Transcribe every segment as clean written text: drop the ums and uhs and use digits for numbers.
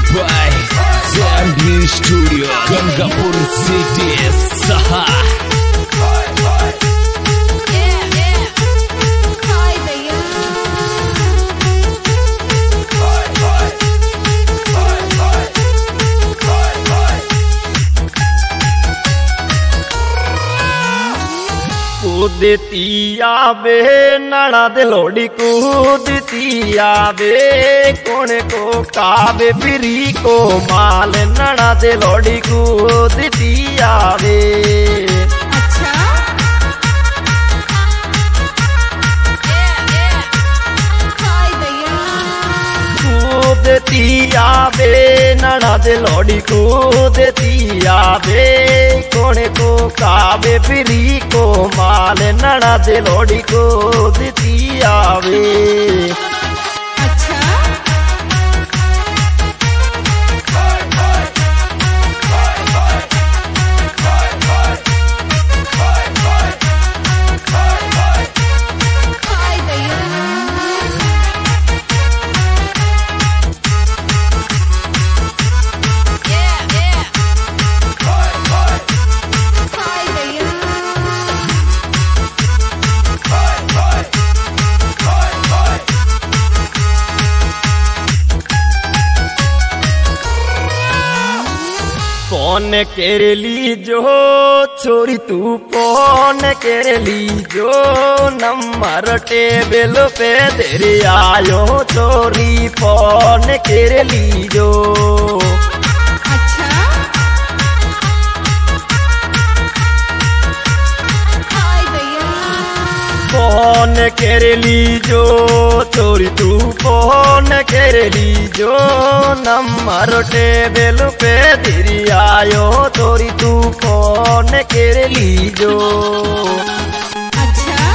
by ZMD Studio, Gangapur City, Saha. कूदती आवे नड़ा दे लोड़ी कूदती आवे कौन को कावे फिरी को माल नड़ा दे लोड़ी कूदती आवे। अच्छा कूदती आवे नड़ा दे लोड़ी कूदती आवे कौन को कावे फिरी को माल नड़ा दे लोड़ी कूदती आवे। अच्छा कौन केरली जो छोरी तू कौन केरली जो नंबर टेबल पे तेरे आयो चोरी कौन केरली जो। अच्छा कौन केरली जो चोरी तू कौन केरली जो नंबर टेबल पे तेरी आयो चोरी तू कौन केरली जो। अच्छा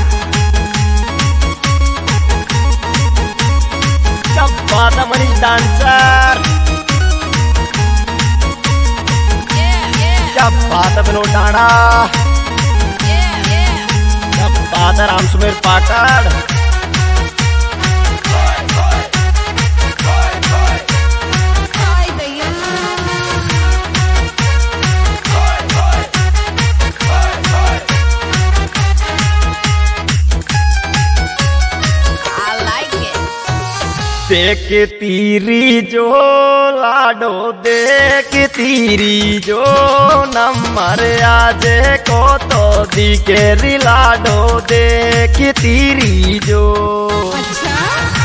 क्या बात है मनीष डांसर, क्या बात है विनोद डाणा, क्या बात है राम सुमेर पाटड़। देख तीरी जो लाडो देख तीरी जो नंबर आज को तो दिखेरी लाडो देख तीरी जो। अच्छा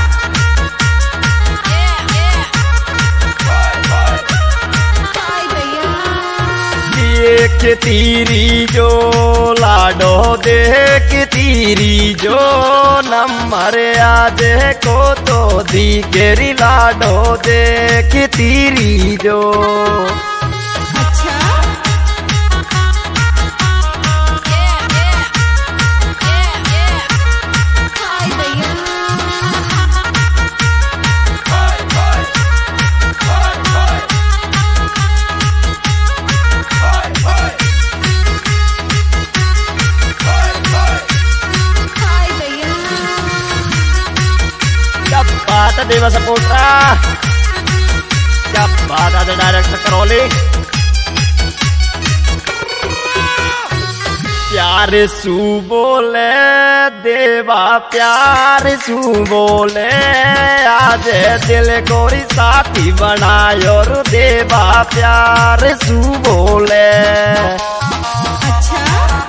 देख तीरी जो लाडो देख तीरी जो नंबर आज को तो दिखेरी लाडो देख तीरी जो। अच्छा बात है देवा सपोर्टरा, क्या बात है डायरेक्टर करौली। प्यार सू बोले देवा प्यार सू बोले आज दिल कोरी साथी बनायो रो देवा प्यार सू बोले। अच्छा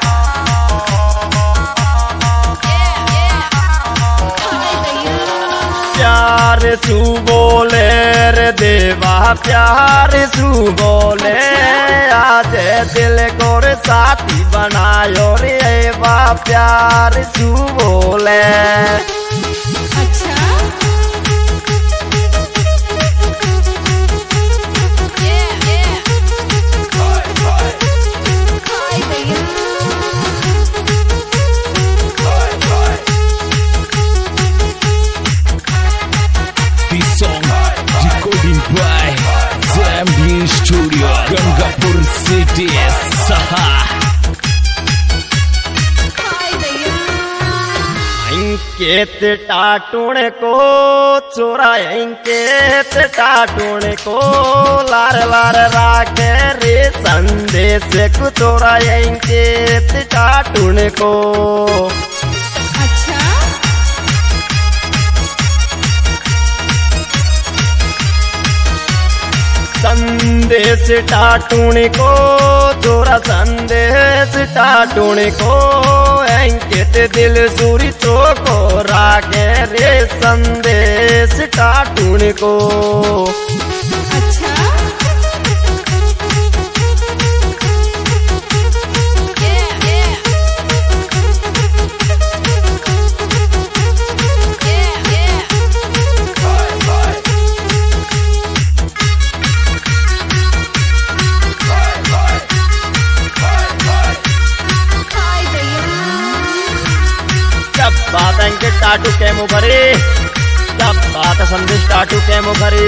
प्यार सू बोले रे देवा प्यार सू बोले आज दिल को रे साथी बनायो रे देवा प्यार सू बोले। अच्छा This song recording by ZMD Studio, Gangapur City, Saha. इनके टाटूण को चोराएंगे टाटूण को लार लार राखे रे संदेश को चोराएंगे टाटूण को। अच्छा संदेश टाटूण को चोरा संदेश टाटूण को अंकित दिल सूरी चोको राखे रे संदेश टाटूण को। अच्छा बात अंकित टाटू के मुखरी जब बात संदेश टाटू के मुखरी।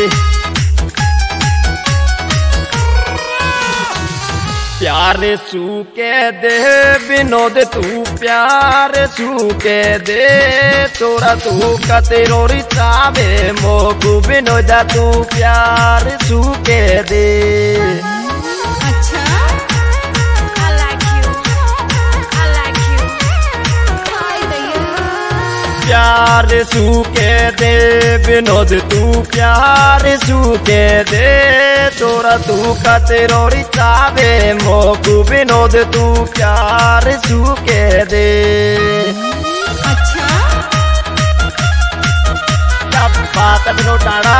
प्यारे सूके दे विनोद तू प्यारे सूके दे तोरा तू कतेरोरी चावे मोगू विनोदा तू प्यारे सूके दे। अच्छा प्यार सूके दे विनोद तू प्यार सूके दे तोरा तू कतेरोरी चावे मोगू विनोद तू प्यार सूके दे। अच्छा जब बात विनोद डाड़ा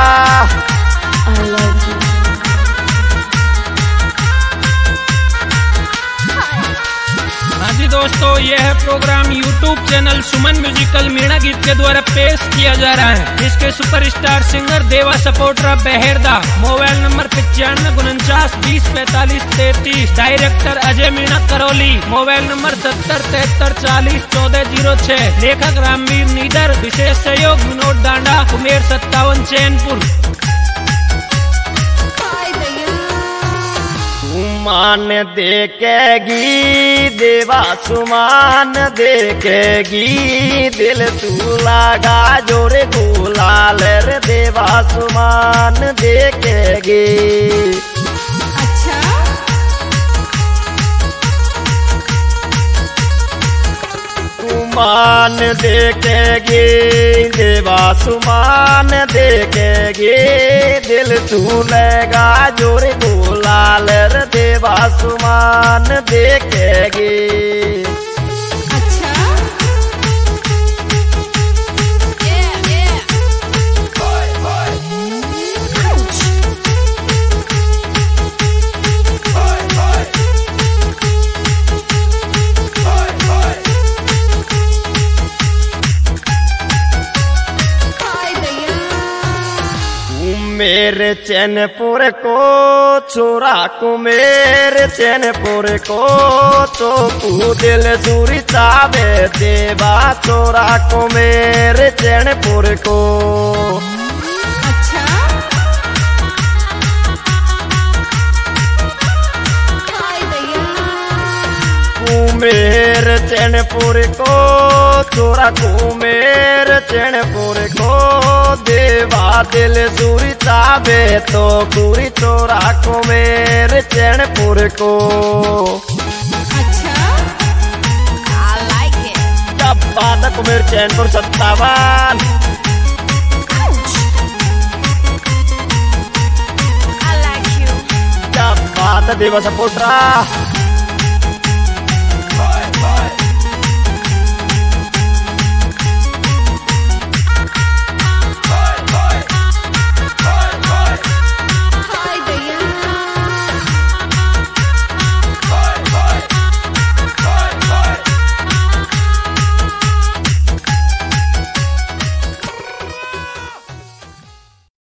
जी दोस्तों, यह programme YouTube channel Suman musical Meena गीत के द्वारा पेश किया जा रहा है। इसके superstar singer Deva supporter Baherda. Mobile number 9549 20 45 33। Director Ajay Meena Karauli. Mobile number 70 73 40 1406। लेखक रामवीर नीदर। विशेष सहयोग विनोद डांडा उमेर 57 चैनपुर। सुमान देखेगी देवा सुमान देखेगी दिल तू लगा जोरे गुलाल रे देवा सुमान देखेगी। अच्छा सुमान देखेगी देवा सुमान देखेगी दिल तू लगा जोरे गुलाल रे देवा सुमान देखेगी। अच्छा मेरे चैनपुर को छोरा को मेरे चैनपुर को तो दिल दूरी चावे देवा छोरा को मेरे चैनपुर को। अच्छा कुमेर चैनपुर को छोरा कुमेर चैनपुर को देवा दिल दूरी चावे तो पूरी छोरा कुमेर चैनपुर को। अच्छा जब बात कुमेर चैनपुर 57 जब बात देवा सपोर्टरा